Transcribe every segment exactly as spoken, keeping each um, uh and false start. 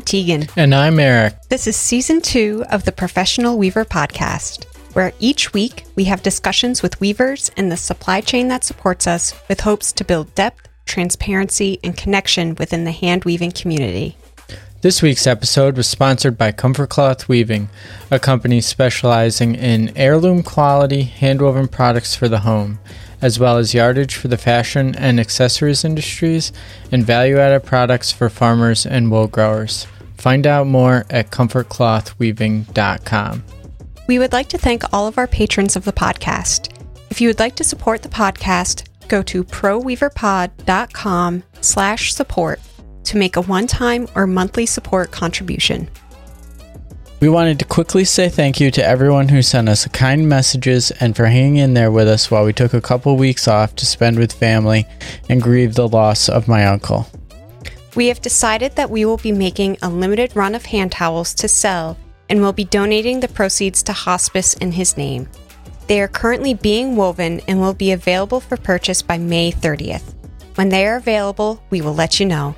Tegan. And I'm Eric. This is season two of the Professional Weaver podcast, where each week we have discussions with weavers and the supply chain that supports us with hopes to build depth, transparency, and connection within the hand weaving community. This week's episode was sponsored by Comfort Cloth Weaving, a company specializing in heirloom quality handwoven products for the home, as well as yardage for the fashion and accessories industries and value-added products for farmers and wool growers. Find out more at comfort cloth weaving dot com. We would like to thank all of our patrons of the podcast. If you would like to support the podcast, go to proweaverpod.com slash support to make a one-time or monthly support contribution. We wanted to quickly say thank you to everyone who sent us kind messages and for hanging in there with us while we took a couple weeks off to spend with family and grieve the loss of my uncle. We have decided that we will be making a limited run of hand towels to sell and will be donating the proceeds to hospice in his name. They are currently being woven and will be available for purchase by May thirtieth. When they are available, we will let you know.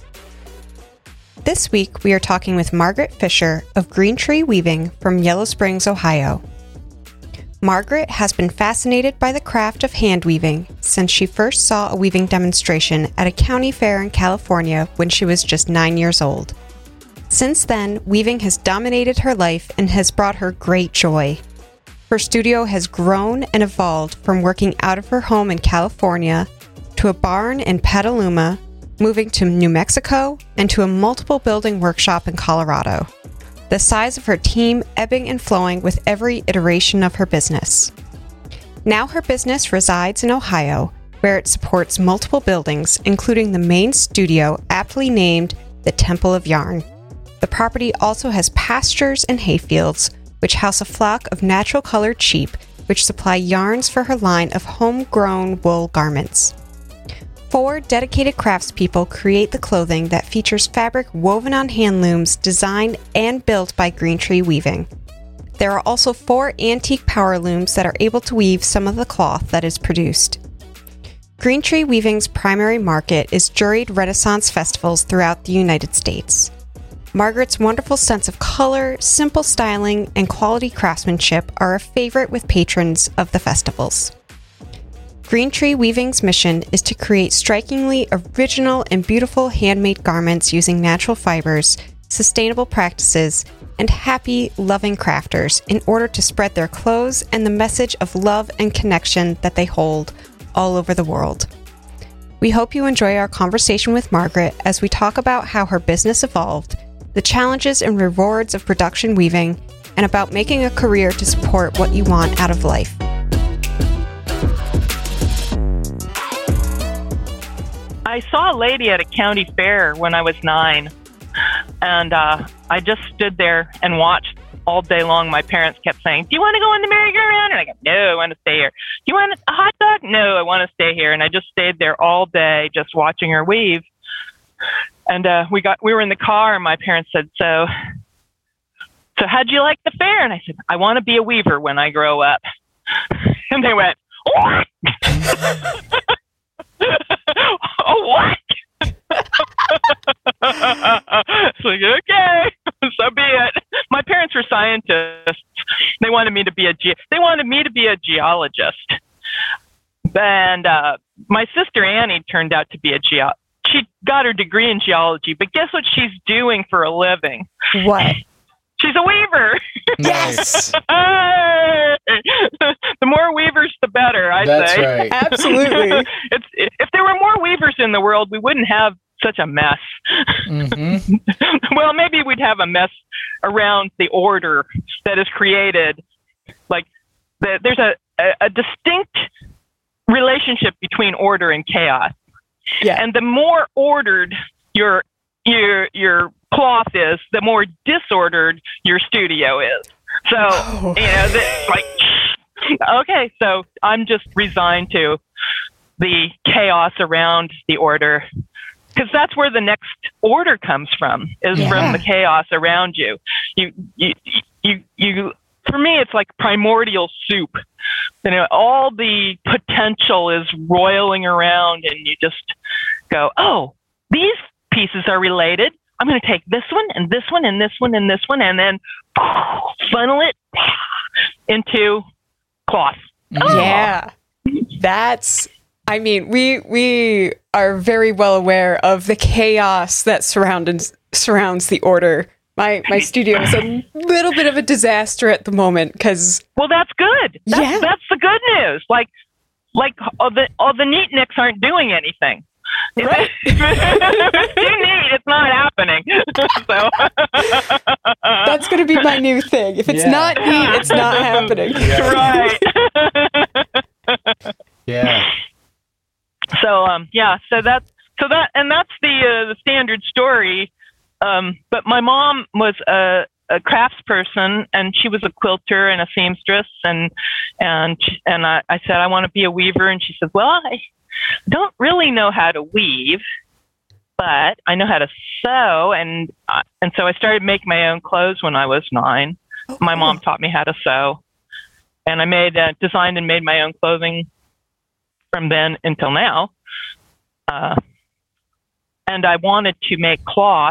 This week, we are talking with Margaret Fisher of Green Tree Weaving from Yellow Springs, Ohio. Margaret has been fascinated by the craft of hand weaving since she first saw a weaving demonstration at a county fair in California when she was just nine years old. Since then, weaving has dominated her life and has brought her great joy. Her studio has grown and evolved from working out of her home in California to a barn in Petaluma, moving to New Mexico, and to a multiple building workshop in Colorado. The size of her team ebbing and flowing with every iteration of her business. Now her business resides in Ohio, where it supports multiple buildings, including the main studio aptly named the Temple of Yarn. The property also has pastures and hayfields, which house a flock of natural colored sheep, which supply yarns for her line of homegrown wool garments. Four dedicated craftspeople create the clothing that features fabric woven on hand looms designed and built by Green Tree Weaving. There are also four antique power looms that are able to weave some of the cloth that is produced. Green Tree Weaving's primary market is juried Renaissance festivals throughout the United States. Margaret's wonderful sense of color, simple styling, and quality craftsmanship are a favorite with patrons of the festivals. Green Tree Weaving's mission is to create strikingly original and beautiful handmade garments using natural fibers, sustainable practices, and happy, loving crafters in order to spread their clothes and the message of love and connection that they hold all over the world. We hope you enjoy our conversation with Margaret as we talk about how her business evolved, the challenges and rewards of production weaving, and about making a career to support what you want out of life. I saw a lady at a county fair when I was nine, and uh, I just stood there and watched all day long. My parents kept saying, "Do you want to go on the merry-go-round?" And I go, "No, I want to stay here." "Do you want a hot dog?" "No, I want to stay here." And I just stayed there all day just watching her weave. And uh, we got we were in the car, and my parents said, so, so how'd you like the fair? And I said, "I want to be a weaver when I grow up." And they went, "What?" "Oh, what?" It's like, okay, so be it. My parents were scientists. They wanted me to be a ge- they wanted me to be a geologist. And uh, my sister Annie turned out to be a geo. She got her degree in geology, but guess what she's doing for a living? What? She's a weaver. Nice. The more weavers, the better, I That's say. right. Absolutely. It's, if there were more weavers in the world, we wouldn't have such a mess. Mm-hmm. Well, maybe we'd have a mess around the order that is created. Like, the, there's a, a, a distinct relationship between order and chaos. Yeah. And the more ordered your your your cloth is, the more disordered your studio is. So, Oh. you know, the, like, okay, so I'm just resigned to the chaos around the order, because that's where the next order comes from, is Yeah. from the chaos around you. You, you, you, you. For me, it's like primordial soup. You know, all the potential is roiling around, and you just go, "Oh, these pieces are related. I'm going to take this one and this one and this one and this one and then funnel it into cloth. Yeah. That's, I mean, we we are very well aware of the chaos that surrounds surrounds the order. My my studio is a little bit of a disaster at the moment because. Well, that's good. That's, yeah. that's the good news. Like, like all the all the neatniks aren't doing anything. Right. If it's too neat, it's not happening. So that's going to be my new thing. If it's Yeah. not neat, it's not happening. Right. Yeah. So um yeah, so that's so that and that's the uh, the standard story. Um, but my mom was a, a craftsperson, and she was a quilter and a seamstress, and and and I, I said I want to be a weaver, and she said, well, I don't really know how to weave, but I know how to sew, and uh, and so I started making my own clothes when I was nine. Oh, my cool. mom taught me how to sew, and I made uh, designed and made my own clothing from then until now. Uh, and I wanted to make cloth.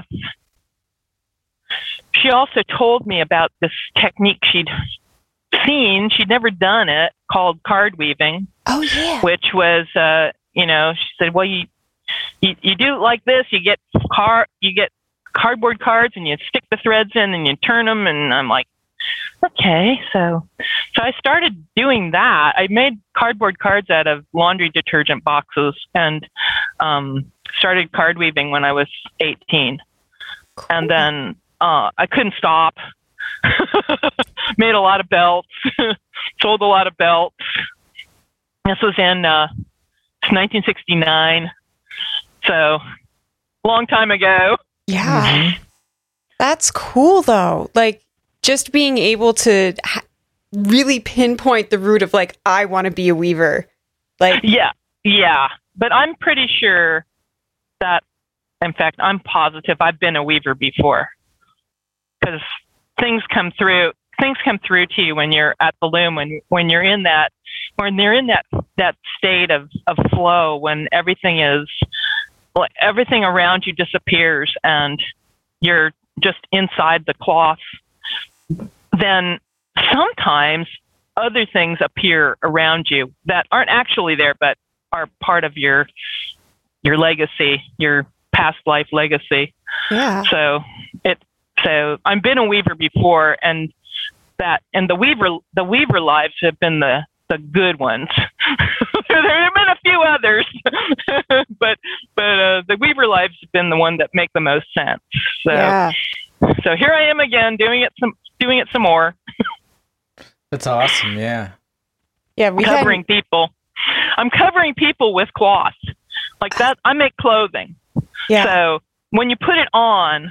She also told me about this technique she'd seen. She'd never done it, called card weaving. Oh, yeah. Which was, uh, you know, she said, well, you, you you do it like this. You get car, you get cardboard cards, and you stick the threads in, and you turn them. And I'm like, okay. So, so I started doing that. I made cardboard cards out of laundry detergent boxes, and um, started card weaving when I was eighteen. Cool. And then uh, I couldn't stop. Made a lot of belts, sold a lot of belts. This was in uh, nineteen sixty-nine, so long time ago. Yeah. Mm-hmm. That's cool, though. Like, just being able to ha- really pinpoint the root of, like, I want to be a weaver. Like, Yeah, yeah. But I'm pretty sure that, in fact, I'm positive I've been a weaver before. Because things come through, things come through to you when you're at the loom, when when you're in that, when they're in that that state of, of flow, when everything is, like, everything around you disappears and you're just inside the cloth. Then sometimes other things appear around you that aren't actually there, but are part of your your legacy, your past life legacy. yeah. So it so I've been a weaver before, and that and the weaver the weaver lives have been the the good ones. There have been a few others, but but uh, the weaver lives have been the one that make the most sense. So Yeah. so here I am again, doing it some doing it some more, That's awesome. Yeah. Yeah. We covering had, people. I'm covering people with cloth like that. I make clothing. yeah. So when you put it on,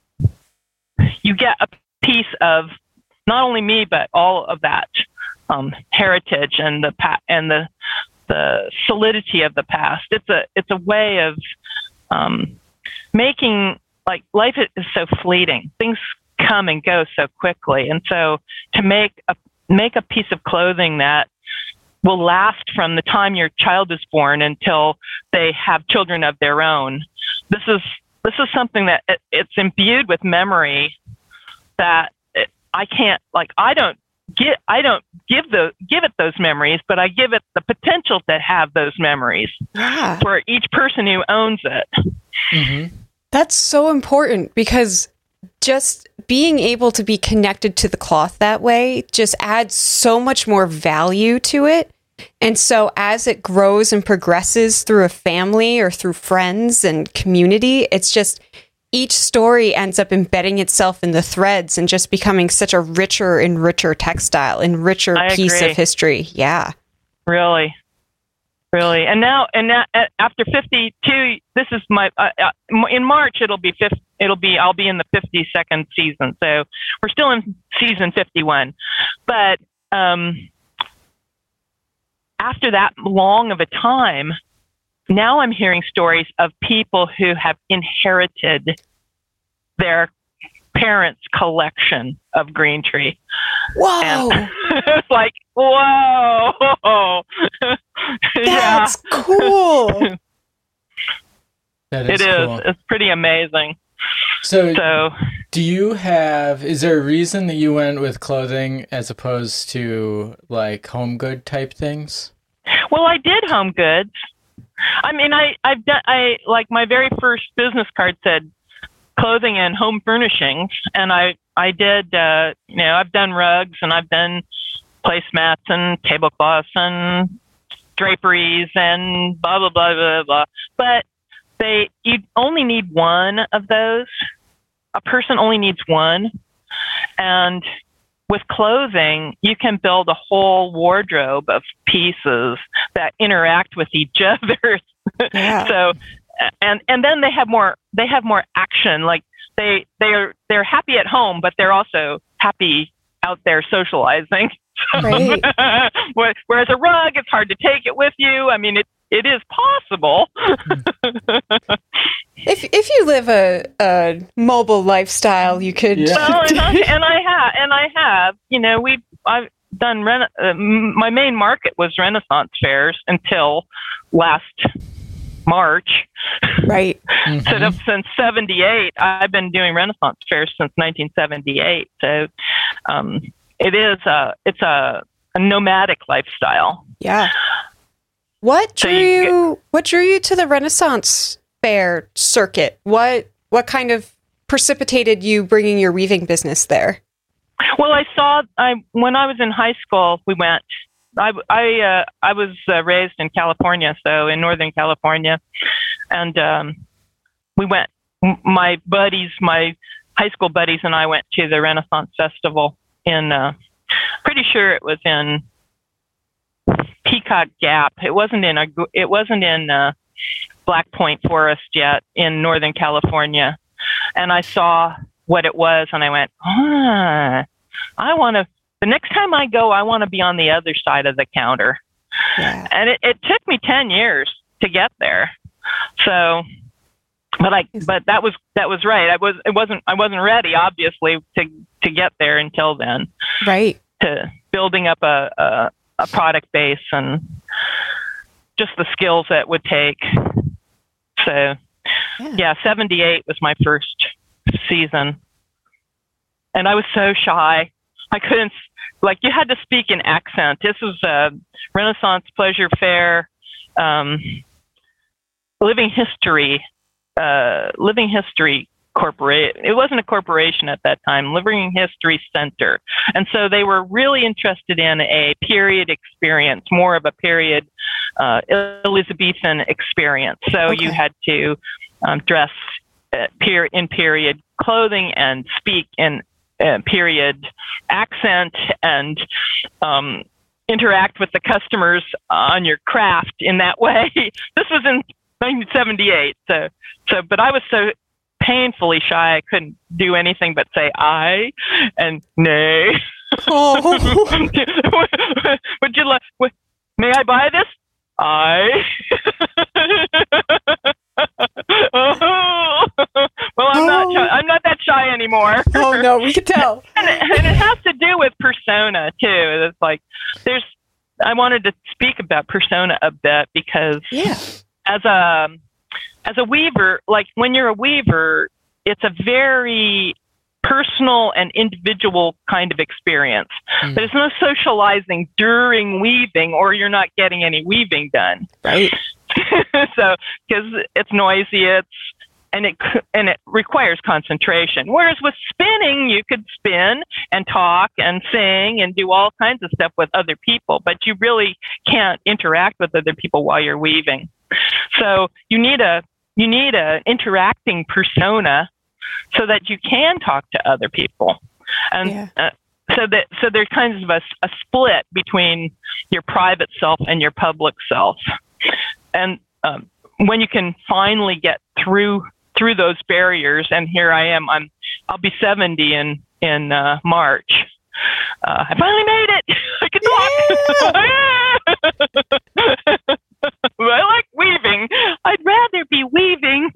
you get a piece of not only me, but all of that um, heritage and the pa- and the the solidity of the past. It's a it's a way of um, making, like, life is so fleeting. Things come and go so quickly, and so to make a make a piece of clothing that will last from the time your child is born until they have children of their own. This is this is something that it, it's imbued with memory that it, I can't like I don't get I don't give the give it those memories, but I give it the potential to have those memories Yeah. for each person who owns it. Mm-hmm. That's so important because just being able to be connected to the cloth that way just adds so much more value to it. And so as it grows and progresses through a family or through friends and community, it's just each story ends up embedding itself in the threads and just becoming such a richer and richer textile and richer I piece agree. of history. Yeah. Really, really. And now, and now, uh, after fifty-two, this is my. Uh, uh, in March, it'll be fifty. It'll be. I'll be in the fifty-second season. So we're still in season fifty-one. But um, after that long of a time, now I'm hearing stories of people who have inherited their parents' collection of green tree. Whoa. And it's like, whoa. That's cool. That It is is. cool. It's pretty amazing. So, So, do you have, is there a reason that you went with clothing as opposed to like home good type things? well, I did home goods. I mean, I, I've done, I, like my very first business card said clothing and home furnishings. And I, I did, uh, you know, I've done rugs and I've done placemats and tablecloths and draperies and blah, blah, blah, blah, blah. But they, you only need one of those. A person only needs one. And with clothing, you can build a whole wardrobe of pieces that interact with each other. Yeah. So, and and then they have more. They have more action. Like they they're they're happy at home, but they're also happy out there socializing. Right. Whereas a rug, it's hard to take it with you. I mean, it it is possible. If if you live a, a mobile lifestyle, you could. Yeah. Well, and I, and I have, and I have, you know, we I've done rena- uh, my main market was Renaissance fairs until last March. Right. Mhm. So that- since seventy-eight, I've been doing Renaissance fairs since nineteen seventy-eight. So um, it is a it's a, a nomadic lifestyle. Yeah. What So drew you- you? What drew you to the Renaissance fair circuit? What what kind of precipitated you bringing your weaving business there? Well, I saw I when I was in high school, we went. I I uh, I was uh, raised in California, so in Northern California, and um, we went. m- My buddies, my high school buddies, and I went to the Renaissance Festival in. Uh, pretty sure it was in Peacock Gap. It wasn't in a. It wasn't in uh, Black Point Forest yet in Northern California, and I saw what it was, and I went, ah, I want to. The next time I go, I want to be on the other side of the counter. Yeah. And it, it took me ten years to get there. So, but I, but that was, that was right. I was, it wasn't, I wasn't ready, obviously, to, to get there until then, Right. to building up a, a, a product base and just the skills that would take. So Yeah. yeah, seventy-eight was my first season. And I was so shy. I couldn't, like, you had to speak in accent. This was a Renaissance Pleasure Fair, um, Living History, uh, Living History Corporation. It wasn't a corporation at that time, Living History Center. And so they were really interested in a period experience, more of a period uh, Elizabethan experience. So Okay. you had to um, dress uh, per- in period clothing and speak in uh, period accent and um, interact with the customers on your craft in that way. This was in nineteen seventy-eight. So, so, but I was so painfully shy, I couldn't do anything but say I and nay. Oh. Would you like, would- may I buy this? I. Oh. Well, I'm not. Shy. I'm not that shy anymore. Oh no, we could tell. and, it, and it has to do with persona too. It's like there's. I wanted to speak about persona a bit because Yeah. as a as a weaver, like when you're a weaver, it's a very personal and individual kind of experience. Mm. There's no socializing during weaving, or you're not getting any weaving done. Right. So, because it's noisy, it's and it c- and it requires concentration. Whereas with spinning, you could spin and talk and sing and do all kinds of stuff with other people, but you really can't interact with other people while you're weaving. So you need a you need a interacting persona so that you can talk to other people, and Yeah. uh, so that so there's kind of a, a split between your private self and your public self, and um, when you can finally get through through those barriers, and here I am, I'm I'll be seventy in in uh, March. Uh, I finally made it. I can talk. I like weaving. I'd rather be weaving.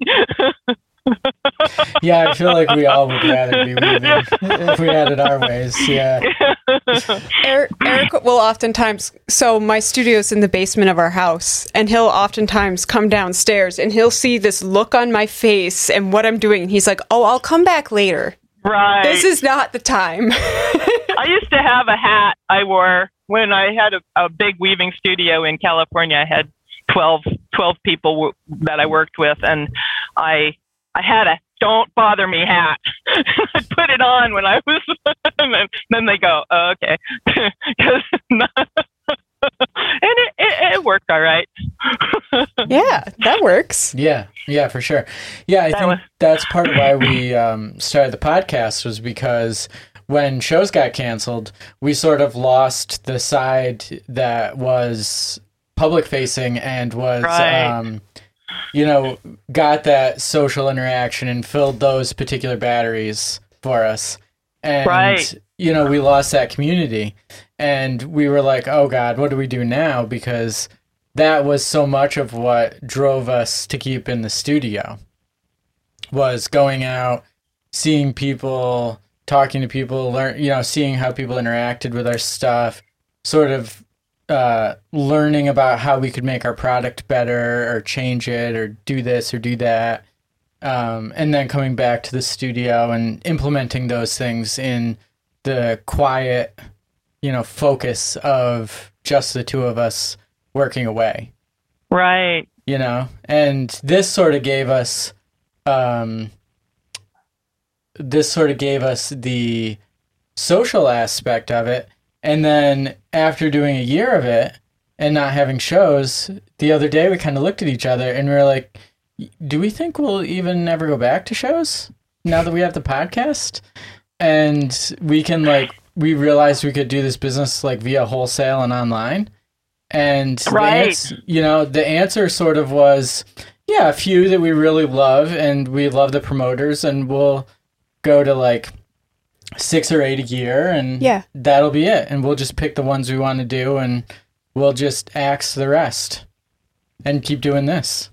Yeah, I feel like we all would rather be weaving if we had it our ways. Yeah. Eric, Eric will oftentimes, so my studio's in the basement of our house, and he'll oftentimes come downstairs and he'll see this look on my face and what I'm doing. And he's like, oh, I'll come back later. Right. This is not the time. I used to have a hat I wore when I had a, a big weaving studio in California. I had twelve, twelve people w- that I worked with, and I I had a "Don't bother me" hat. I'd put it on when I was, and then, then they go, oh, okay, because and it, it it worked all right. Yeah, that works. Yeah, yeah, for sure. Yeah, I That think was- that's part of why we um, started the podcast, was because when shows got canceled, we sort of lost the side that was public facing and was, Right. um, you know, got that social interaction and filled those particular batteries for us. And, Right. you know, we lost that community. And we were like, oh, God, what do we do now? Because that was so much of what drove us to keep in the studio, was going out, seeing people, talking to people, learn, you know, seeing how people interacted with our stuff, sort of uh, learning about how we could make our product better or change it or do this or do that. Um, and then coming back to the studio and implementing those things in the quiet, you know, focus of just the two of us working away. Right. You know, and this sort of gave us, um, this sort of gave us the social aspect of it. And then after doing a year of it and not having shows, the other day we kind of looked at each other and we were like, do we think we'll even ever go back to shows now that we have the podcast? And we can like, we realized we could do this business like via wholesale and online. And Right. the ans- you know, the answer sort of was, yeah, a few that we really love, and we love the promoters, and we'll go to like six or eight a year, and Yeah. that'll be it. And we'll just pick the ones we want to do, and we'll just axe the rest and keep doing this.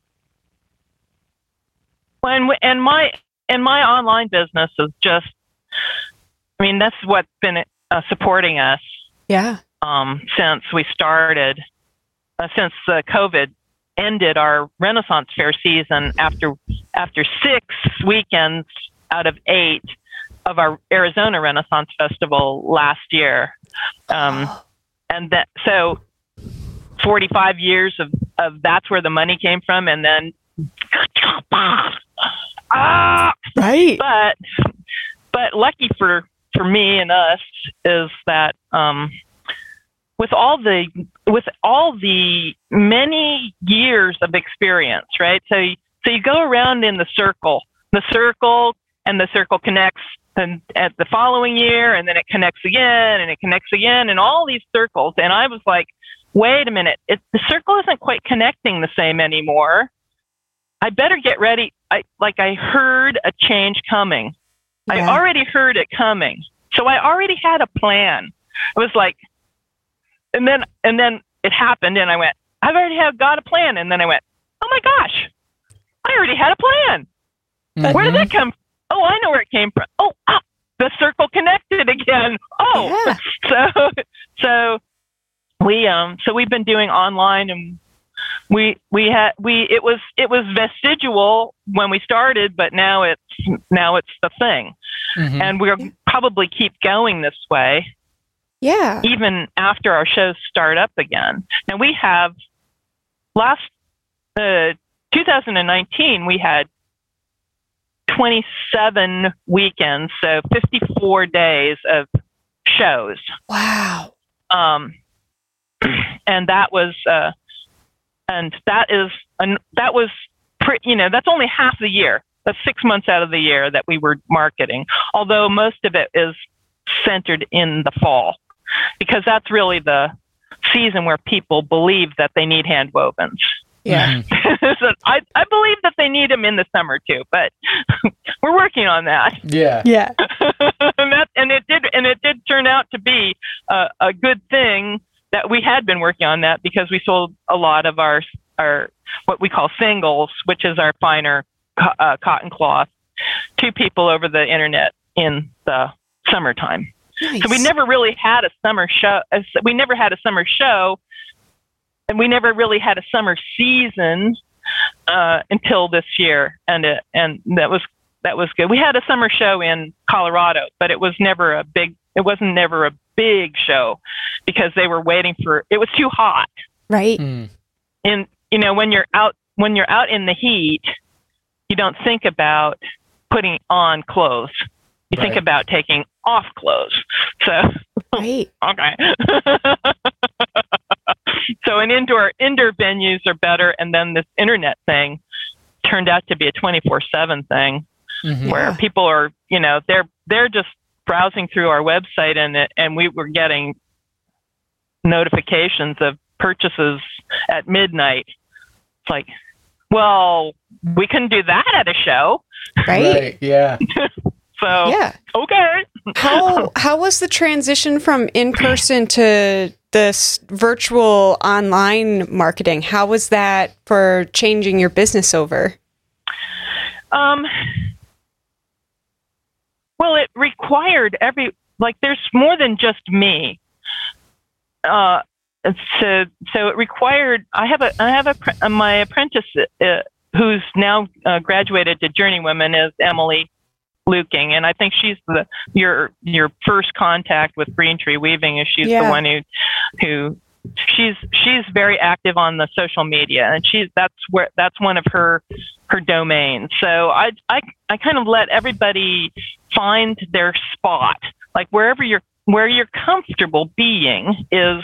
And and my and my online business is just, I mean, that's what's been uh, supporting us Yeah. um, since we started, uh, since uh, COVID ended our Renaissance Fair season after after six weekends out of eight of our Arizona Renaissance Festival last year, um, and that so forty-five years of, of that's where the money came from, and then ah, Right. but but lucky for for me and us is that um, with all the with all the many years of experience, right? So you, so you go around in the circle, the circle, and the circle connects, and at the following year, and then it connects again, and it connects again, and all these circles. And I was like, wait a minute, it, the circle isn't quite connecting the same anymore. I better get ready. I like I heard a change coming. I Yeah. already heard it coming. So I already had a plan. It was like, and then, and then it happened and I went, I've already have got a plan. And then I went, oh my gosh, I already had a plan. Where did that come from? Oh, I know where it came from. Oh, ah, the circle connected again. Oh, Yeah. so, so we, um, so we've been doing online, and we, we had, we, it was, it was vestigial when we started, but now it's, now it's the thing. Mhm. And we'll probably keep going this way Yeah. even after our shows start up again. Now we have last uh, two thousand nineteen, we had twenty-seven weekends, so fifty-four days of shows. Wow. Um, and that was, uh, and that is, an, that was, pre- you know, that's only half the year. That's six months out of the year that we were marketing, although most of it is centered in the fall, because that's really the season where people believe that they need hand wovens. Yeah. Mhm. So I, I believe that they need them in the summer too, but we're working on that. Yeah. Yeah. and that and it did and it did turn out to be a, a good thing that we had been working on that, because we sold a lot of our our what we call singles, which is our finer co- uh, cotton cloth, to people over the internet in the summertime. Nice. So we never really had a summer show. We never had a summer show, and we never really had a summer season uh, until this year, and it, and that was that was good. We had a summer show in Colorado, but it was never a big. It wasn't never a big show because they were waiting for. It was too hot. Right. Mm. And you know, when you're out when you're out in the heat, you don't think about putting on clothes. You Right. think about taking off clothes. So, Right. okay. So, an indoor indoor venues are better, and then this internet thing turned out to be a twenty-four seven thing, Mhm. where Yeah. people are, you know, they're they're just browsing through our website, and it, and we were getting notifications of purchases at midnight. It's like, well, we couldn't do that at a show. Right. Right. Yeah. So, Yeah. okay. How how was the transition from in person to this virtual online marketing? How was that for changing your business over? Um, well, it required every, like, there's more than just me. Uh, so, so it required, I have a, I have a, my apprentice, uh, who's now uh, graduated to Journeywoman, is Emily Luking, and I think she's the your your first contact with Green Tree Weaving. Is she's Yeah. the one who who she's she's very active on the social media, and she's that's where that's one of her her domains. So I I I kind of let everybody find their spot, like wherever you're where you're comfortable being is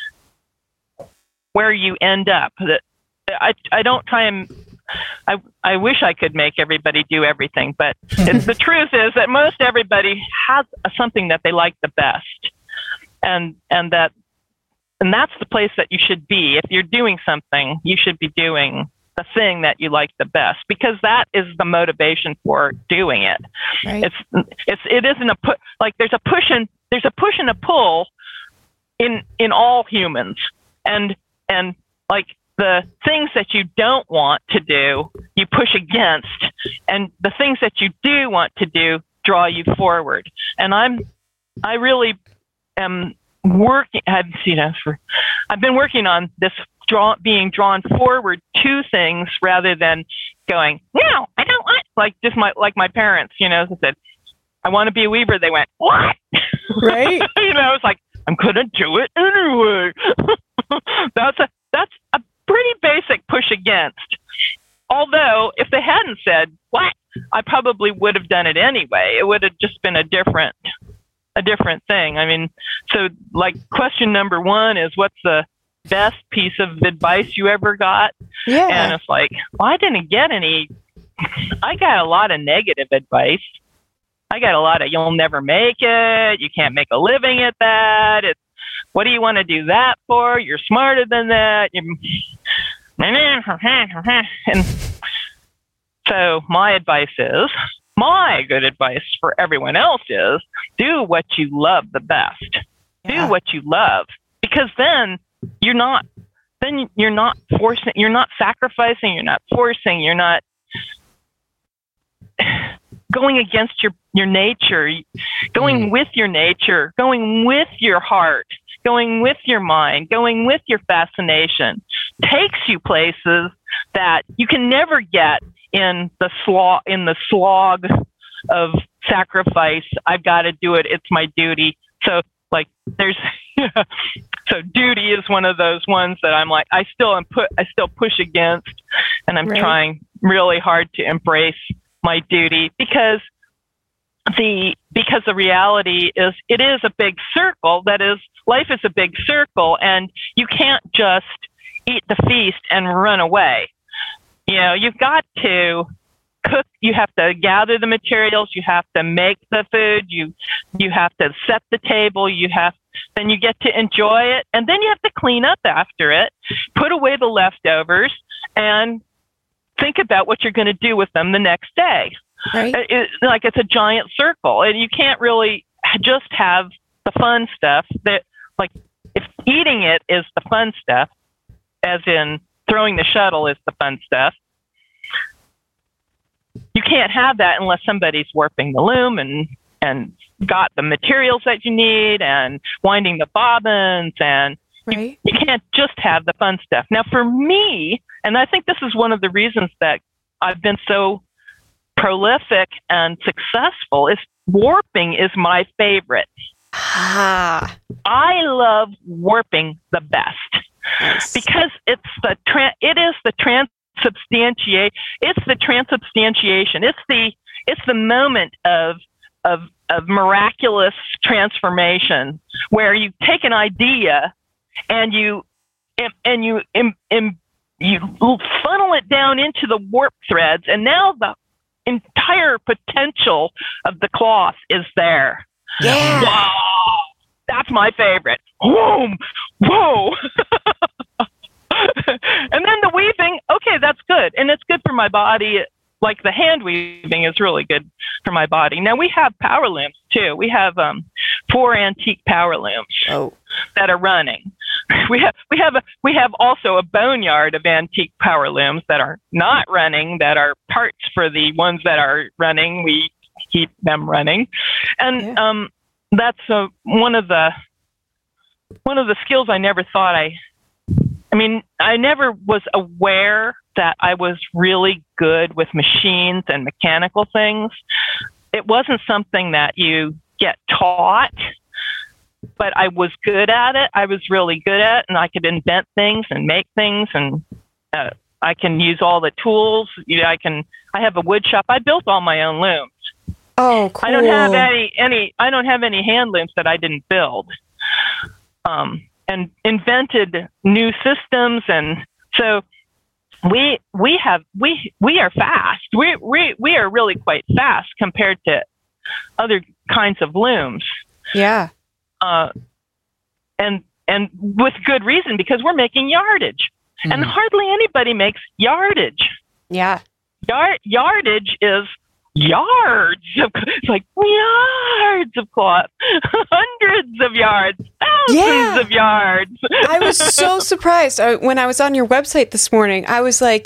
where you end up. That I I don't try and I I wish I could make everybody do everything, but it's, the truth is that most everybody has something that they like the best, and and that and that's the place that you should be. If you're doing something, you should be doing the thing that you like the best, because that is the motivation for doing it. Right. It's it's it isn't a put like there's a push and there's a push and a pull in in all humans, and and like. The things that you don't want to do, you push against, and the things that you do want to do draw you forward. And I'm, I really am working. I've, you know, for, I've been working on this draw, being drawn forward to things rather than going, no, I don't want. Like just my, like my parents, you know, said, I want to be a weaver. They went, what? Right. You know, it's like I'm gonna do it anyway. that's a that's a pretty basic push against. Although, if they hadn't said, what, I probably would have done it anyway. It would have just been a different, a different thing. I mean, so like question number one is, what's the best piece of advice you ever got? Yeah. And it's like, well, I didn't get any, I got a lot of negative advice. I got a lot of, you'll never make it. You can't make a living at that. It's, what do you want to do that for? You're smarter than that. You're... And so my advice is, my good advice for everyone else is, do what you love the best. Yeah. Do what you love, because then you're not, then you're not forcing, you're not sacrificing, you're not forcing, you're not going against your, your nature, going Mm. with your nature, going with your heart, going with your mind, going with your fascination, takes you places that you can never get in the slog, in the slog of sacrifice. I've got to do it. It's my duty. So like there's, so duty is one of those ones that I'm like, I still am put, I still push against, and I'm Right. trying really hard to embrace my duty, because the because the reality is it is a big circle. That is, life is a big circle, and you can't just eat the feast and run away. You know, you've got to cook. You have to gather the materials. You have to make the food. You you have to set the table. You have then you get to enjoy it, and then you have to clean up after it, put away the leftovers, and think about what you're going to do with them the next day. Right. It, it, like it's a giant circle, and you can't really just have the fun stuff. That like if eating it is the fun stuff, as in throwing the shuttle is the fun stuff, you can't have that unless somebody's warping the loom and and got the materials that you need and winding the bobbins, and Right. you, you can't just have the fun stuff. Now, for me, and I think this is one of the reasons that I've been so prolific and successful, is warping is my favorite. Ah. I love warping the best Nice. because it's the tra- it is the transubstantiate it's the transubstantiation. It's the it's the moment of of of miraculous transformation where you take an idea and you and you and you funnel it down into the warp threads, and now the entire potential of the cloth is there. Yeah. Wow, that's my favorite. Whoa, whoa. And then the weaving, okay, that's good, and it's good for my body. Like the hand weaving is really good for my body. Now we have power looms too. We have um, four antique power looms Oh. that are running. We have we have a, we have also a boneyard of antique power looms that are not running, that are parts for the ones that are running. We keep them running, and Yeah. um, that's a, one of the one of the skills I never thought I. I mean, I never was aware that I was really good with machines and mechanical things. It wasn't something that you get taught, but I was good at it. I was really good at it, and I could invent things and make things, and uh, I can use all the tools. You know, I can. I have a wood shop. I built all my own looms. Oh, cool. I don't have any any. I don't have any hand looms that I didn't build. Um, and invented new systems, and so we we have we we are fast. We we we are really quite fast compared to other kinds of looms. Yeah. Uh, and and with good reason, because we're making yardage, Mm. and hardly anybody makes yardage. Yeah. Yard yardage is yards of, it's like yards of cloth, hundreds of yards, thousands Yeah. of yards. I was so surprised I, when I was on your website this morning. I was like,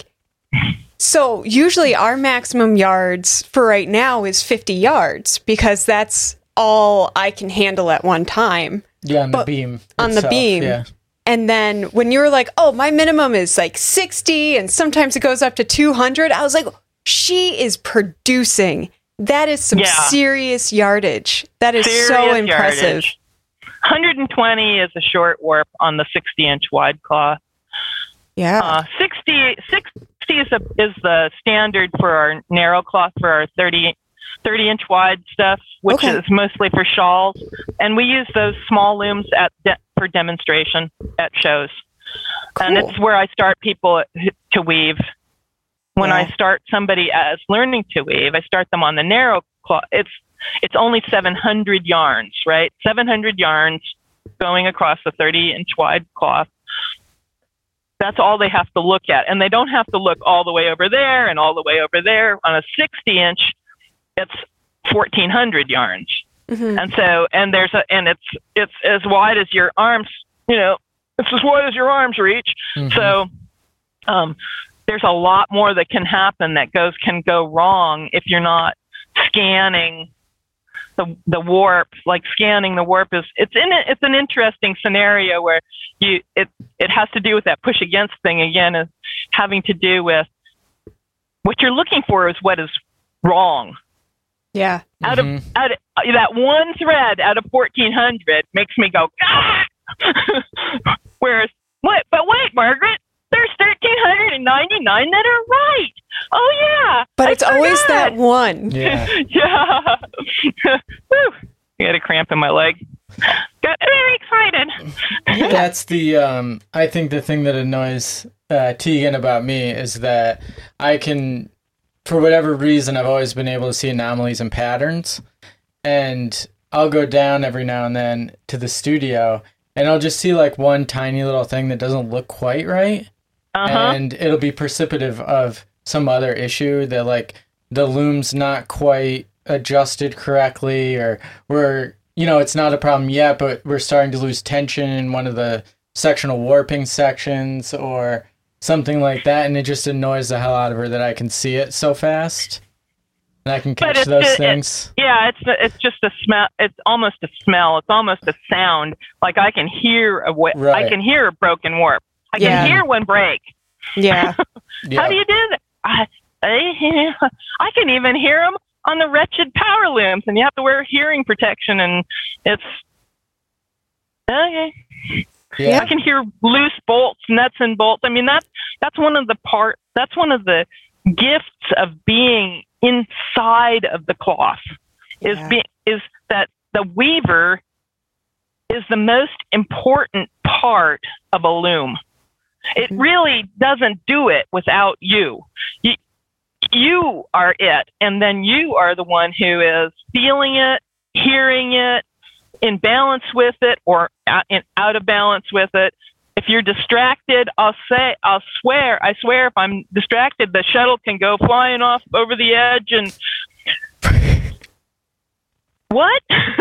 so usually our maximum yards for right now is fifty yards because that's all I can handle at one time. Yeah, on the But- beam. on the itself, beam. Yeah. And then when you were like, oh, my minimum is like sixty and sometimes it goes up to two hundred, I was like, she is producing. That is some Yeah. serious yardage. That is so Serious impressive. yardage. one hundred twenty is a short warp on the sixty inch wide cloth. Yeah. Uh, sixty, sixty is, a, is the standard for our narrow cloth for our thirty, thirty inch wide stuff, which Okay. is mostly for shawls. And we use those small looms at de- for demonstration at shows. And Cool. it's where I start people to weave. When Yeah. I start somebody as learning to weave, I start them on the narrow cloth. It's it's only seven hundred yarns, right? seven hundred yarns going across the thirty inch wide cloth. That's all they have to look at. And they don't have to look all the way over there and all the way over there. On a sixty inch, it's fourteen hundred yarns. Mhm. And so, and there's a, and it's, it's as wide as your arms, you know, it's as wide as your arms reach. Mhm. So, um, there's a lot more that can happen that goes, can go wrong if you're not scanning the, the warp. Like scanning the warp is, it's in it, it's an interesting scenario where you, it, it has to do with that push against thing again, is having to do with what you're looking for is what is wrong. Yeah. Out of, Mhm. out of that one thread out of fourteen hundred makes me go, ah! Whereas, what? But wait, Margaret, there's one thousand three hundred ninety-nine that are right. Oh yeah, But I it's always forgot. that one. Yeah. Yeah. Woo. I got a cramp in my leg. Got very excited. That's the um I think the thing that annoys uh, Tegan about me is that I can, for whatever reason, I've always been able to see anomalies and patterns, and I'll go down every now and then to the studio and I'll just see like one tiny little thing that doesn't look quite right. Uh-huh. And it'll be precipitative of some other issue that like the loom's not quite adjusted correctly, or we're, you know, it's not a problem yet, but we're starting to lose tension in one of the sectional warping sections or something like that, and it just annoys the hell out of her that I can see it so fast. And I can But catch it's those ju- things. It, yeah, it's it's just a smell. It's almost a smell. It's almost a sound. Like I can hear a wa- Right. I can hear a broken warp. I Yeah. can hear one break. Yeah. Yeah. How do you do that? I, I, I can even hear them on the wretched power looms, and you have to wear hearing protection, and it's okay. Yeah. I can hear loose bolts, nuts and bolts. I mean, that's that's one of the part. That's one of the gifts of being inside of the cloth. Is Yeah. be, is that the weaver is the most important part of a loom. It Mhm. really doesn't do it without you. you. You are it, and then you are the one who is feeling it, hearing it, in balance with it, or out, in, out of balance with it. If you're distracted, I'll say, I'll swear, I swear, if I'm distracted, the shuttle can go flying off over the edge and what?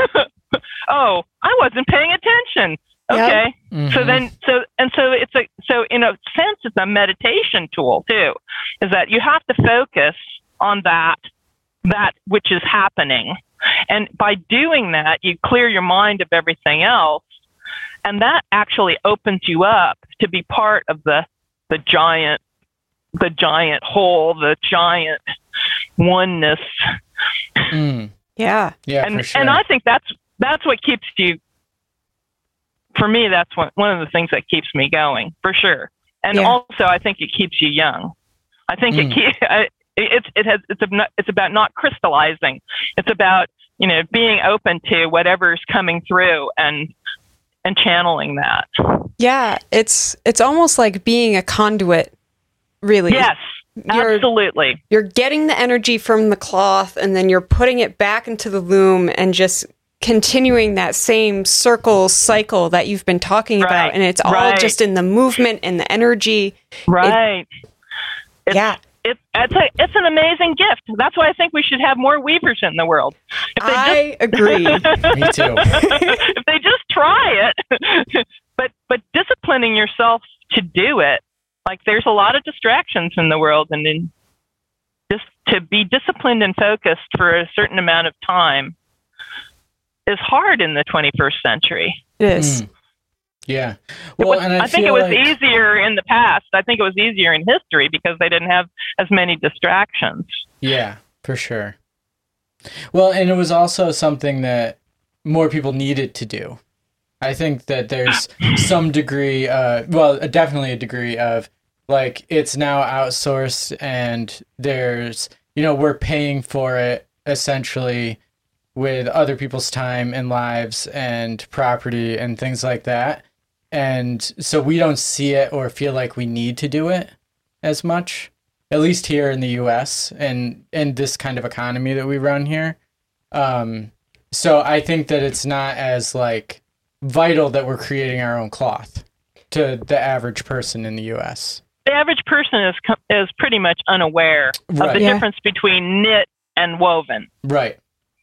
Oh, I wasn't paying attention. Okay. Mhm. So then, so, and so it's a, so in a sense, it's a meditation tool too, is that you have to focus on that, that which is happening. And by doing that, you clear your mind of everything else. And that actually opens you up to be part of the, the giant, the giant whole, the giant oneness. Mm. Yeah. Yeah, and for sure. and I think that's that's what keeps you. For me, that's one one of the things that keeps me going for sure. And Yeah. also, I think it keeps you young. I think Mm. it keep, I, it's it has it's a, it's about not crystallizing. It's about, you know, being open to whatever's coming through and and channeling that. Yeah. It's it's almost like being a conduit, really. Yes, You're- absolutely. You're getting the energy from the cloth and then you're putting it back into the loom and just continuing that same circle cycle that you've been talking Right, about. And it's all right. just in the movement and the energy. Right. It's, Yeah. It, it's a it's an amazing gift. That's why I think we should have more weavers in the world. If they I agree. Me too. if they just try it, but but disciplining yourself to do it, like there's a lot of distractions in the world, and then just to be disciplined and focused for a certain amount of time is hard in the twenty-first century. It is. Mm. Yeah. It Well, was- and I, I think it feel was like, easier in the past. I think it was easier in history because they didn't have as many distractions. Yeah, for sure. Well, and it was also something that more people needed to do. I think that there's some degree, uh, well, definitely a degree of like it's now outsourced and there's, you know, we're paying for it essentially with other people's time and lives and property and things like that. And so we don't see it or feel like we need to do it as much, at least here in the U S and in this kind of economy that we run here. Um, so I think that it's not as like vital that we're creating our own cloth to the average person in the U S. The average person is co- is pretty much unaware of Right. the Yeah. difference between knit and woven. Right.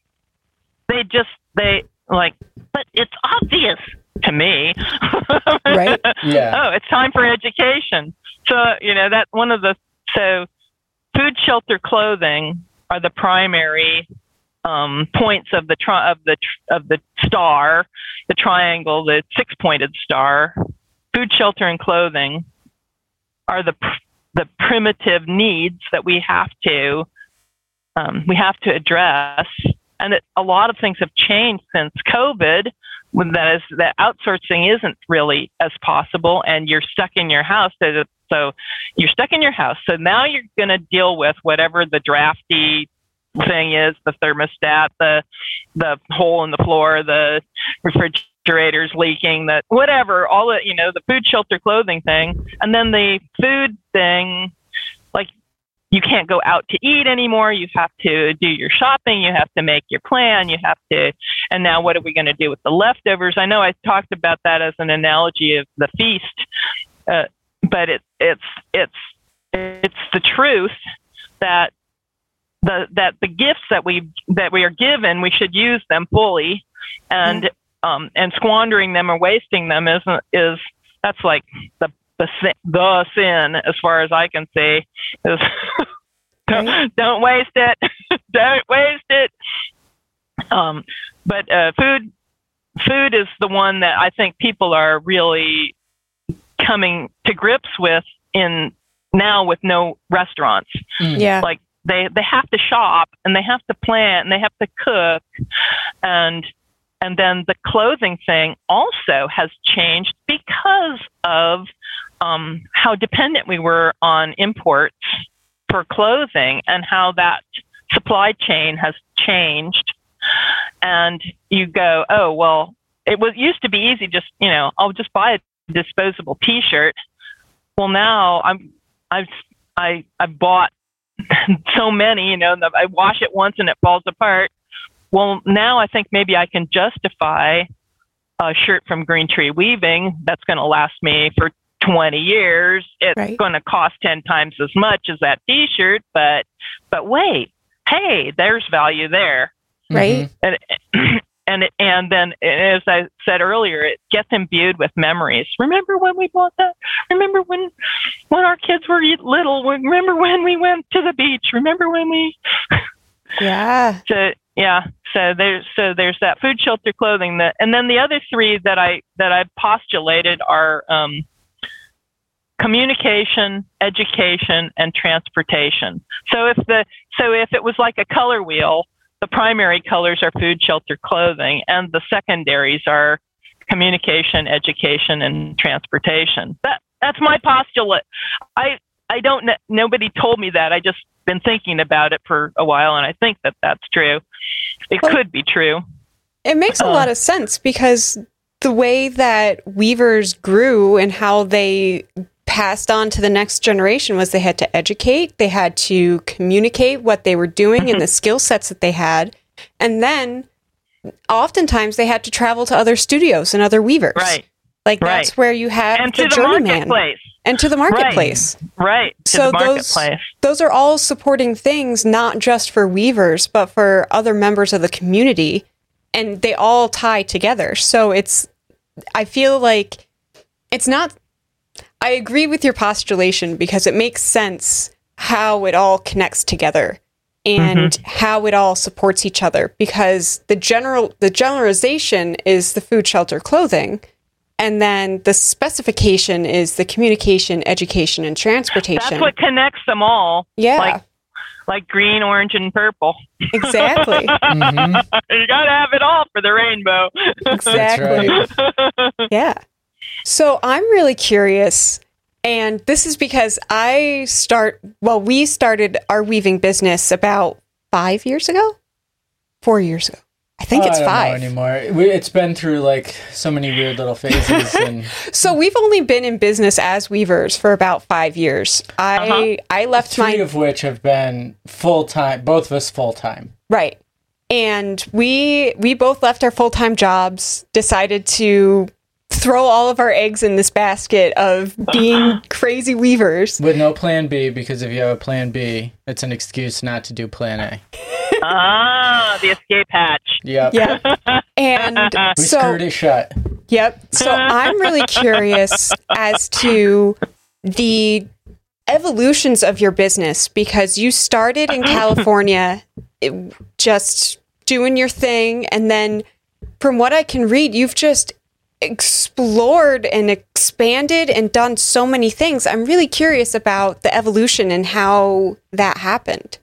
They just they like, but it's obvious to me. Right. Yeah. Oh, it's time for education. So you know that one of the so food, shelter, clothing are the primary um, points of the tri- of the tr- of the star, the triangle, the six-pointed star. Food, shelter, and clothing are the pr- the primitive needs that we have to um, we have to address, and that a lot of things have changed since COVID. When that is that outsourcing isn't really as possible, and you're stuck in your house. So, that- so you're stuck in your house. So now you're going to deal with whatever the drafty thing is, the thermostat, the the hole in the floor, the refrigerator's leaking, that whatever, all the, you know, the food, shelter, clothing thing. And then the food thing, like you can't go out to eat anymore. You have to do your shopping. You have to make your plan. You have to, and now what are we going to do with the leftovers? I know I talked about that as an analogy of the feast, uh, but it, it's, it's, it's the truth that the, that the gifts that we, that we are given, we should use them fully, and, um, and squandering them or wasting them isn't, is, that's like the, the sin, the sin, as far as I can see, is don't, Right. don't waste it. Don't waste it. Um, but uh, food, food is the one that I think people are really coming to grips with in now with no restaurants. Mm. Yeah. Like they, they have to shop and they have to plant and they have to cook, and and then the clothing thing also has changed because of um, how dependent we were on imports for clothing and how that supply chain has changed. And you go, oh, well, it was used to be easy. Just, you know, I'll just buy a disposable T-shirt. Well, now I'm, I've, I, I bought so many, you know, I wash it once and it falls apart. Well, now I think maybe I can justify a shirt from Green Tree Weaving that's going to last me for twenty years. It's Right. going to cost ten times as much as that T-shirt, but but wait, hey, there's value there. Right. And and and then, as I said earlier, it gets imbued with memories. Remember when we bought that? Remember when when our kids were little? Remember when we went to the beach? Remember when we? Yeah. So yeah, so there's so there's that food, shelter, clothing. That, and then the other three that I that I postulated are um, communication, education, and transportation. So if the so if it was like a color wheel, the primary colors are food, shelter, clothing, and the secondaries are communication, education, and transportation. That that's my postulate. I I don't kn- nobody told me that. I just been thinking about it for a while, and I think that that's true. It Well, could be true. It makes a Uh, lot of sense because the way that weavers grew and how they passed on to the next generation was they had to educate, they had to communicate what they were doing and the skill sets that they had. And then oftentimes they had to travel to other studios and other weavers. Right. Like Right. that's where you have And the to the journeyman marketplace. and to the marketplace. Right. To So the those marketplace. those are all supporting things, not just for weavers, but for other members of the community, and they all tie together. So it's, I feel like it's not. I agree with your postulation because it makes sense how it all connects together and how it all supports each other. Because the general the generalization is the food, shelter, clothing. And then the specification is the communication, education, and transportation. That's what connects them all. Yeah, Like, like green, orange, and purple. exactly. Mhm. You got to have it all for the rainbow. Exactly. right. Yeah. So I'm really curious, and this is because I start, well, we started our weaving business about five years ago? Four years ago. I think Oh, it's I don't five. know anymore. We, it's been through like so many weird little phases, and So we've only been in business as weavers for about five years. I Uh-huh. I left three my of which have been full time. Both of us full time. right, and we we both left our full time jobs, decided to throw all of our eggs in this basket of being crazy weavers. With no plan B, because if you have a plan B, it's an excuse not to do plan A. Ah, the escape hatch. Yep. Yeah, and We so screwed it shut. Yep. So I'm really curious as to the evolutions of your business because you started in California it, just doing your thing. And then from what I can read, you've just explored and expanded and done so many things. I'm really curious about the evolution and how that happened.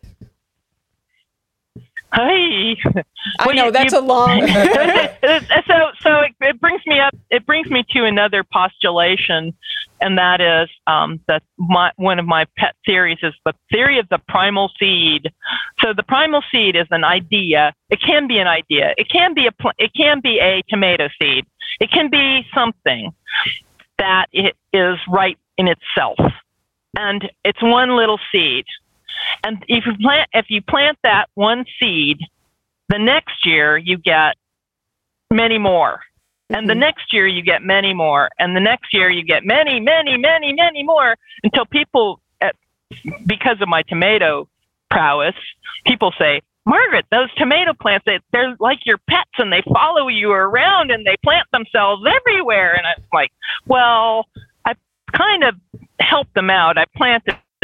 Hey. I Well, know you- that's you- a long. so so it, it brings me up it brings me to another postulation, and that is um, that my, one of my pet theories is the theory of the primal seed. So the primal seed is an idea. It can be an idea. It can be a pl- it can be a tomato seed. It can be something that it is right in itself, and it's one little seed. And if you plant if you plant that one seed, the next year you get many more. And the Mhm. next year you get many more. And the next year you get many, many, many, many more until people, at, because of my tomato prowess, people say, Margaret, those tomato plants, they, they're like your pets and they follow you around and they plant themselves everywhere. And I'm like, well, I kind of helped them out. I planted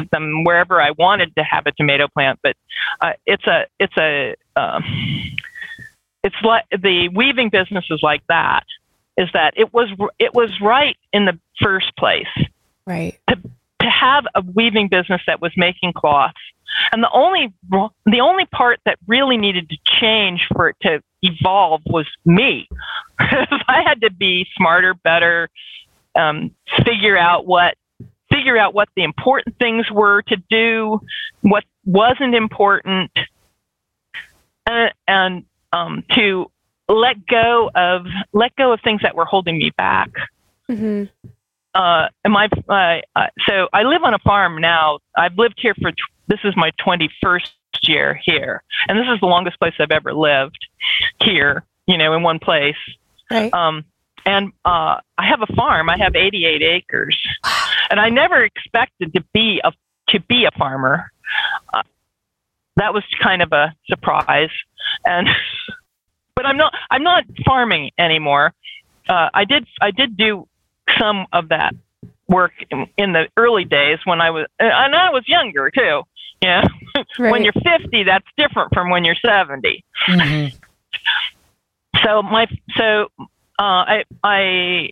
plant them wherever I wanted to have a tomato plant. But uh, it's a it's a um, it's like the weaving business is like that. Is that it was it was right in the first place, right? To to have a weaving business that was making cloth, and the only the only part that really needed to change for it to evolve was me. I had to be smarter, better, um, figure out what figure out what the important things were to do, what wasn't important, and, and um, to let go of let go of things that were holding me back. Mm-hmm. Uh, and my uh, uh, so I live on a farm now. I've lived here for tw- this is my twenty-first year here, and this is the longest place I've ever lived here. You know, in one place. Right. Um, and uh, I have a farm. I have eighty-eight acres, and I never expected to be a to be a farmer. Uh, that was kind of a surprise, and. But I'm not. I'm not farming anymore. Uh, I did. I did do some of that work in, in the early days when I was, and I was younger too. Yeah. Right. When you're fifty, that's different from when you're seventy. Mm-hmm. So my. So uh, I. I.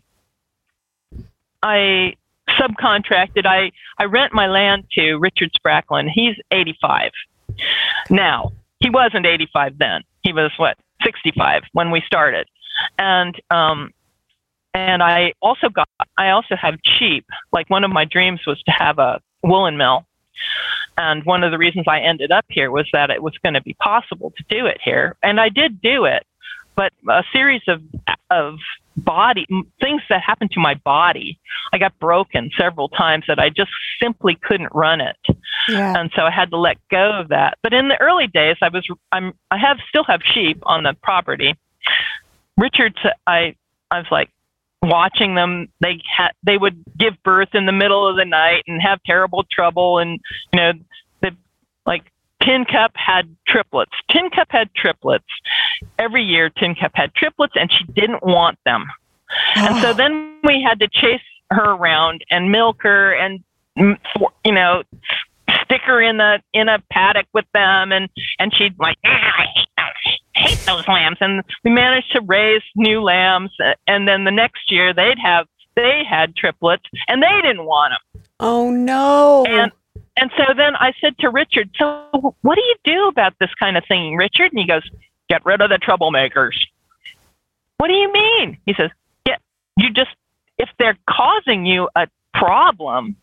I subcontracted. I. I rent my land to Richard Spracklin. He's eighty-five now. He wasn't eighty-five then. He was what? sixty-five when we started, and um, and I also got I also have sheep. Like one of my dreams was to have a woolen mill, and one of the reasons I ended up here was that it was going to be possible to do it here, and I did do it. But a series of of body things that happened to my body, I got broken several times that I just simply couldn't run it. Yeah. And so I had to let go of that. But in the early days, I was, I'm, I have still have sheep on the property. Richard, I, I was like watching them. They had, they would give birth in the middle of the night and have terrible trouble. And, you know, the, like Tin Cup had triplets. Tin Cup had triplets. Every year, Tin Cup had triplets, and she didn't want them. Oh. And so then we had to chase her around and milk her and, you know, stick her in the in a paddock with them, and and she'd like, ah, I hate those, I hate those lambs. And we managed to raise new lambs, and then the next year they'd have they had triplets, and they didn't want them. Oh no! And and so then I said to Richard, so what do you do about this kind of thing, Richard? And he goes, get rid of the troublemakers. What do you mean? He says, yeah, you just if they're causing you a problem.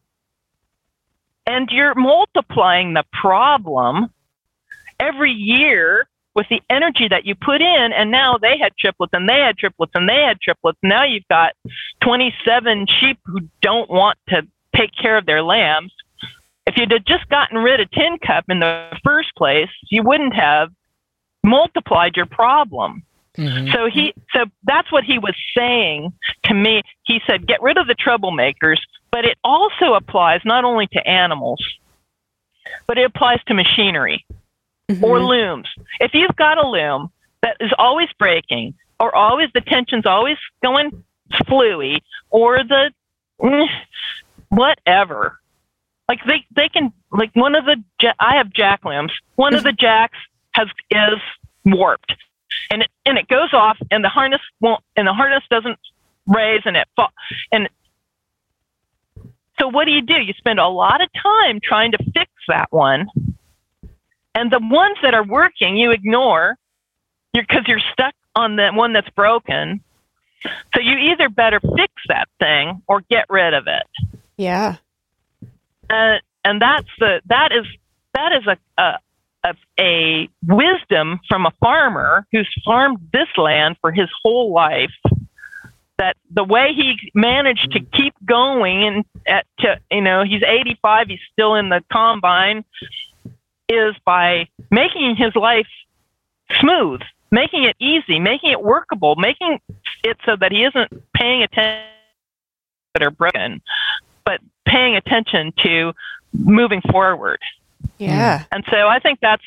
And you're multiplying the problem every year with the energy that you put in. And now they had triplets and they had triplets and they had triplets. Now you've got twenty-seven sheep who don't want to take care of their lambs. If you'd have just gotten rid of Tin Cup in the first place, you wouldn't have multiplied your problem. Mm-hmm. So he, so that's what he was saying to me. He said, get rid of the troublemakers, but it also applies not only to animals, but it applies to machinery mm-hmm. or looms. If you've got a loom that is always breaking, or always the tension's always going fluey, or the mm, whatever, like they, they can, like one of the, I have jack looms, one of the jacks has, is warped. And it and it goes off, and the harness won't, and the harness doesn't raise, and it fall. And so, what do you do? You spend a lot of time trying to fix that one, and the ones that are working, you ignore, because you're, you're stuck on the one that's broken. So you either better fix that thing or get rid of it. Yeah. Uh, and that's the that is that is a. a A, a wisdom from a farmer who's farmed this land for his whole life, that the way he managed to keep going and at to, you know, he's eighty-five, he's still in the combine, is by making his life smooth, making it easy, making it workable, making it so that he isn't paying attention that are broken, but paying attention to moving forward. Yeah. And so I think that's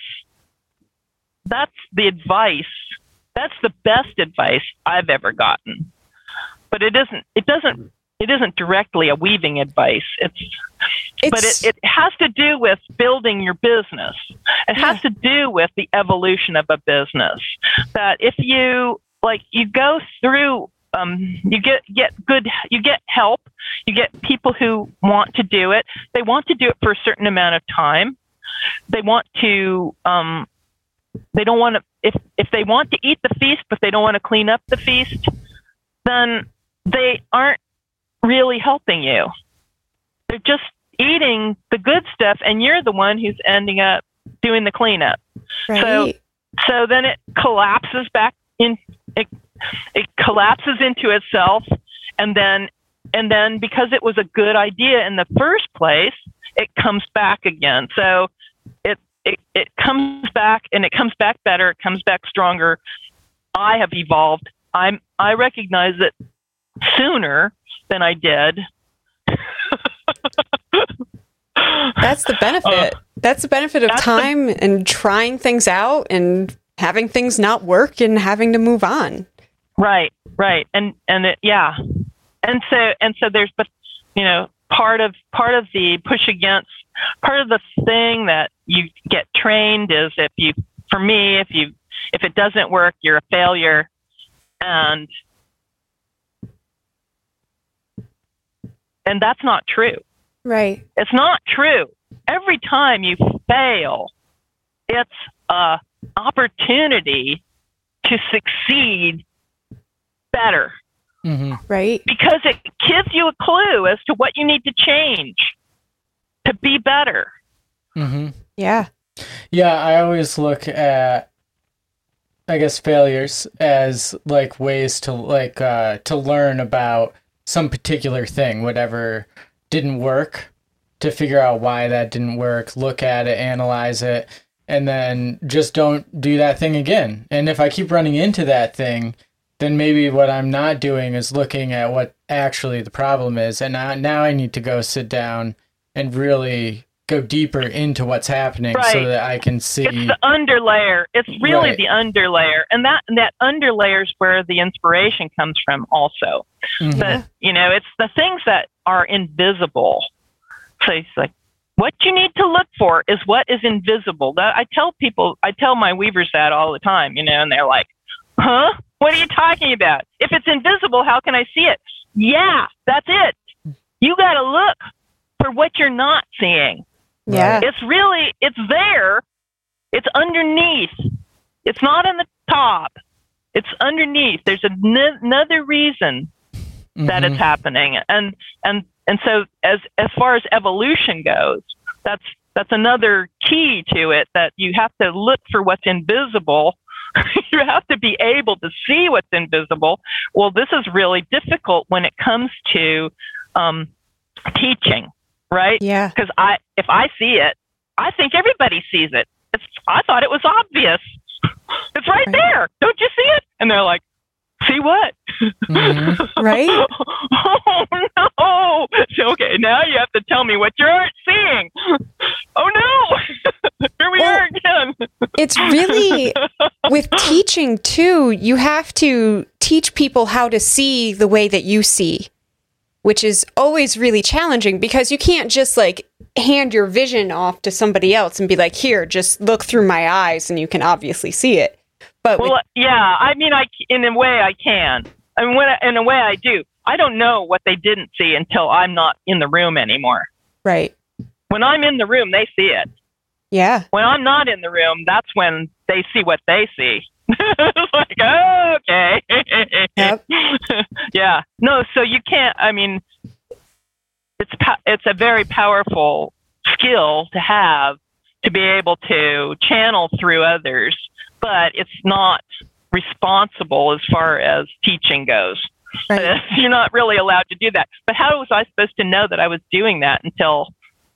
that's the advice. That's the best advice I've ever gotten. But it isn't it doesn't it isn't directly a weaving advice. It's but it, it has to do with building your business. It Yeah. has to do with the evolution of a business. That if you like, you go through, um, you get get good, you get help, you get people who want to do it. They want to do it for a certain amount of time. They want to. Um, they don't want to. If if they want to eat the feast, but they don't want to clean up the feast, then they aren't really helping you. They're just eating the good stuff, and you're the one who's ending up doing the cleanup. Right. So, so then it collapses back in. It, it collapses into itself, and then, and then because it was a good idea in the first place, it comes back again. So it it it comes back, and it comes back better. It comes back stronger. I have evolved. I'm I recognize it sooner than I did. That's the benefit. Uh, that's the benefit of that's time the- and trying things out and having things not work and having to move on. Right, right, and and it, yeah, and so and so there's, but you know, part of part of the push against, part of the thing that you get trained is if you, for me, if you if it doesn't work, you're a failure, and and that's not true. Right. It's not true. Every time you fail, it's a opportunity to succeed better. Mm-hmm. Right. Because it gives you a clue as to what you need to change to be better. Mm-hmm. Yeah. Yeah, I always look at, I guess, failures as like ways to like uh, to learn about some particular thing, whatever didn't work, to figure out why that didn't work, look at it, analyze it, and then just don't do that thing again. And if I keep running into that thing, then maybe what I'm not doing is looking at what actually the problem is. And now, now I need to go sit down and really go deeper into what's happening Right. so that I can see. It's the underlayer. It's really Right. the underlayer. And that and that underlayer is where the inspiration comes from also. Mhm. But, you know, it's the things that are invisible. So it's like, what you need to look for is what is invisible. That I tell people, I tell my weavers that all the time, you know, and they're like, huh? What are you talking about? If it's invisible, how can I see it? Yeah, that's it. You got to look for what you're not seeing. Yeah. It's really, it's there. It's underneath. It's not on the top. It's underneath. There's an- another reason that Mhm. it's happening. And, and, and so as, as far as evolution goes, that's, that's another key to it, that you have to look for what's invisible. You have to be able to see what's invisible. Well, this is really difficult when it comes to um, teaching, right? Yeah. Because I, if I see it, I think everybody sees it. It's, I thought it was obvious. It's right, Right. there. Don't you see it? And they're like, see what? Mhm. Right. Oh, no. So, okay, now you have to tell me what you aren't seeing. Oh, no. Here we Well, are again. It's really, with teaching too, you have to teach people how to see the way that you see, which is always really challenging because you can't just like hand your vision off to somebody else and be like, here, just look through my eyes and you can obviously see it. But Well, with, yeah, I mean, I, in a way I can. I mean, when I, in a way I do. I don't know what they didn't see until I'm not in the room anymore. right. When I'm in the room, they see it. Yeah. When I'm not in the room, that's when they see what they see. It's like, oh, okay. Yep. Yeah. No, so you can't, I mean, it's po- it's a very powerful skill to have, to be able to channel through others, but it's not responsible as far as teaching goes. Right. You're not really allowed to do that. But how was I supposed to know that I was doing that until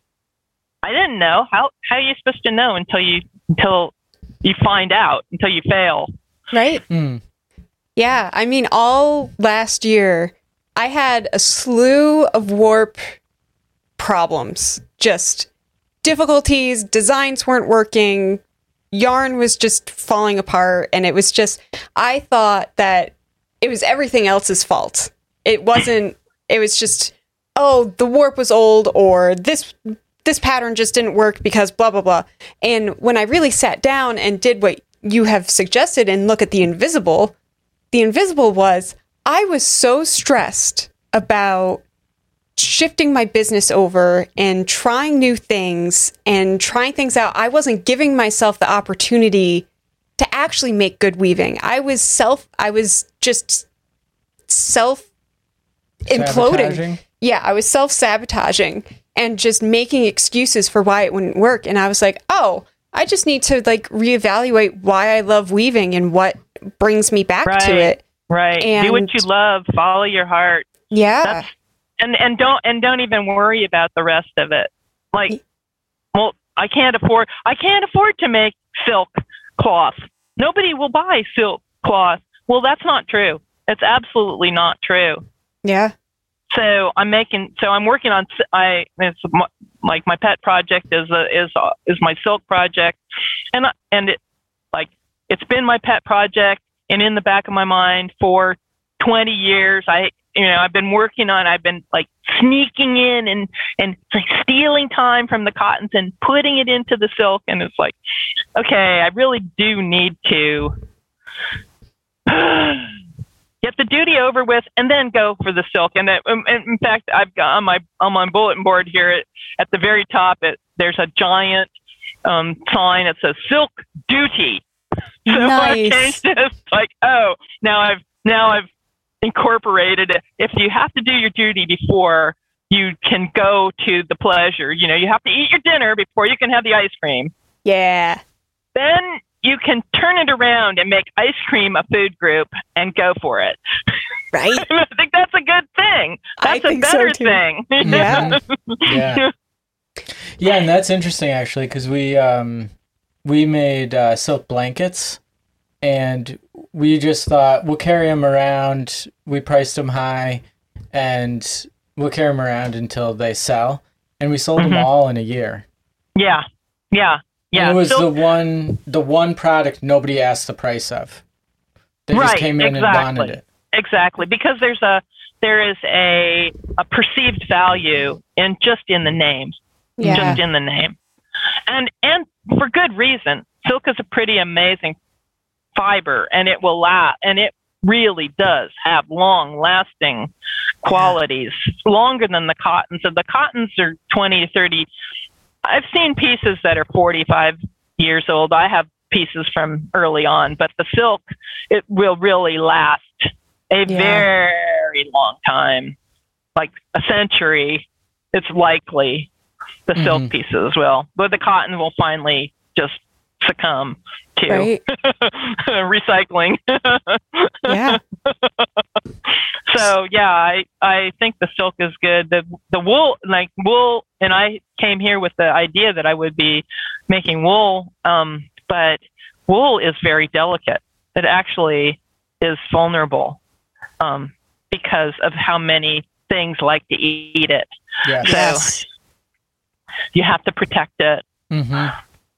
I didn't know? How how are you supposed to know until you until you find out, until you fail? Right. Mm. Yeah. I mean, all last year, I had a slew of warp problems, just difficulties, designs weren't working, yarn was just falling apart, and it was just, I thought that it was everything else's fault. It wasn't, it was just, oh, the warp was old, or this this pattern just didn't work because blah, blah, blah. And when I really sat down and did what you have suggested and look at the invisible, the invisible was I was so stressed about shifting my business over and trying new things and trying things out. I wasn't giving myself the opportunity to actually make good weaving. I was self, I was just self imploding. Yeah, I was self sabotaging and just making excuses for why it wouldn't work. And I was like, oh, I just need to like reevaluate why I love weaving and what brings me back right, to it. Right. And do what you love. Follow your heart. Yeah. That's, and and don't and don't even worry about the rest of it. Like, well, I can't afford I can't afford to make silk cloth. Nobody will buy silk cloth. Well, that's not true. It's absolutely not true. Yeah. So I'm making. So I'm working on. I it's my, like my pet project is a, is a, is my silk project, and I- and it like it's been my pet project and in the back of my mind for twenty years. I you know I've been working on. I've been like sneaking in and and like stealing time from the cottons and putting it into the silk. And it's like, okay, I really do need to get the duty over with and then go for the silk. And it, in fact, I've got on my on my bulletin board here at, at the very top, it, there's a giant um, sign that says "Silk Duty." So Nice. I've changed it. It's like, oh, now I've now I've incorporated it. If you have to do your duty before you can go to the pleasure, you know, you have to eat your dinner before you can have the ice cream. Yeah. Then you can turn it around and make ice cream a food group and go for it. Right. I think that's a good thing. That's I a think so, better too. thing. Yeah. Yeah. Yeah, and that's interesting actually because we um, we made uh, silk blankets, and we just thought we'll carry them around. We priced them high, and we'll carry them around until they sell. And we sold Mhm. them all in a year. Yeah. Yeah. Yeah. And it was So- the one the one product nobody asked the price of. They just Right, came in exactly. and wanted it. Exactly, because there's a there is a a perceived value in just in the name, Yeah. just in the name, and and for good reason. Silk is a pretty amazing fiber, and it will last, and it really does have long lasting qualities, longer than the cottons. So the cottons are twenty to thirty. I've seen pieces that are forty-five years old. I have pieces from early on, but the silk, it will really last a Yeah. very long time, like a century. It's likely the silk Mhm. pieces will, but the cotton will finally just succumb to Right. recycling. Yeah. So yeah, I, I think the silk is good. The the wool, like wool, and I came here with the idea that I would be making wool, um, but wool is very delicate. It actually is vulnerable um, because of how many things like to eat it. Yeah. So Yes. you have to protect it. hmm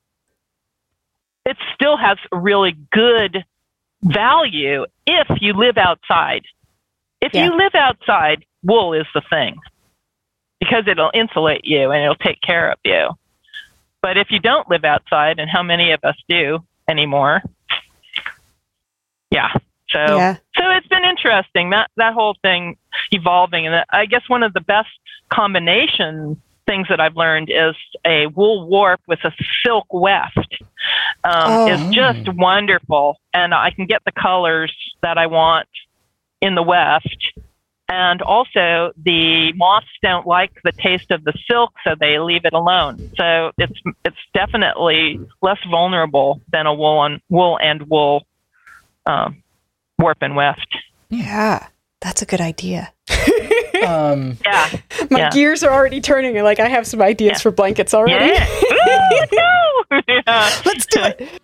It still has really good value if you live outside. If Yeah. you live outside, wool is the thing because it'll insulate you and it'll take care of you. But if you don't live outside, and how many of us do anymore? Yeah. So, Yeah. so it's been interesting that that whole thing evolving, and I guess one of the best combination things that I've learned is a wool warp with a silk weft. Um, Oh. is just wonderful, and I can get the colors that I want in the weft. And also, the moths don't like the taste of the silk, so they leave it alone. So it's it's definitely less vulnerable than a wool and wool and wool um, warp and weft. Yeah. That's a good idea. Um, Yeah, My Yeah. gears are already turning. Like I have some ideas Yeah. for blankets already. yeah. Ooh, no! Yeah. Let's do it.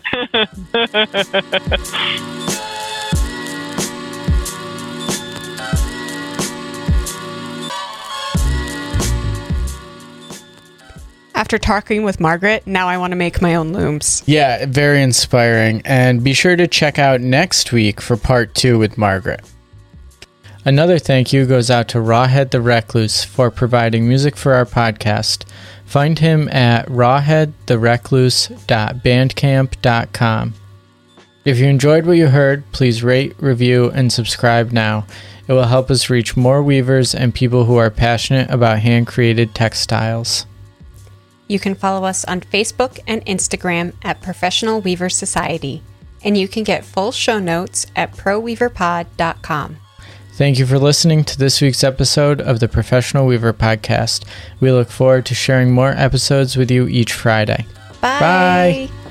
After talking with Margaret, now I want to make my own looms. yeah, very inspiring. And be sure to check out next week for part two with Margaret. Another thank you goes out to Rawhead the Recluse for providing music for our podcast. Find him at rawhead the recluse dot bandcamp dot com. If you enjoyed what you heard, please rate, review, and subscribe now. It will help us reach more weavers and people who are passionate about hand-created textiles. You can follow us on Facebook and Instagram at Professional Weaver Society, and you can get full show notes at pro weaver pod dot com. Thank you for listening to this week's episode of the Professional Weaver Podcast. We look forward to sharing more episodes with you each Friday. Bye. Bye.